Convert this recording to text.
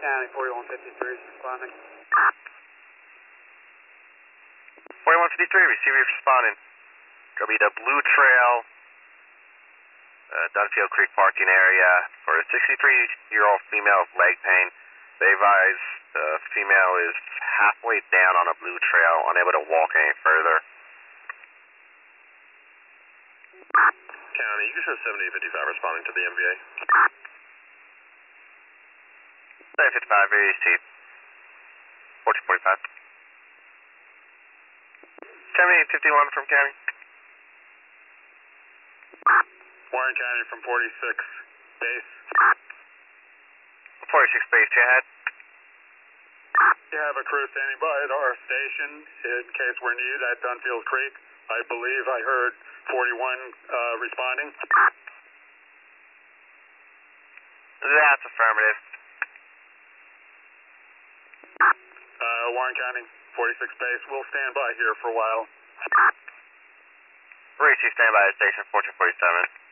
County, 4153 is responding. 4153, receiver responding. Gonna be the Blue Trail, Dunfield Creek parking area for a 63-year-old female with leg pain. They advise the female is halfway down on a blue trail, unable to walk any further. County, you can show 7055 responding to the MVA. 755, very easy. 1445. 7851 from County. Warren County from 46 base. 46 base, go ahead. You have a crew standing by at our station in case we're needed at Dunfield Creek. I believe I heard 41 responding. That's affirmative. Warren County, 46 base. We'll stand by here for a while. Receive, stand by at station 1447.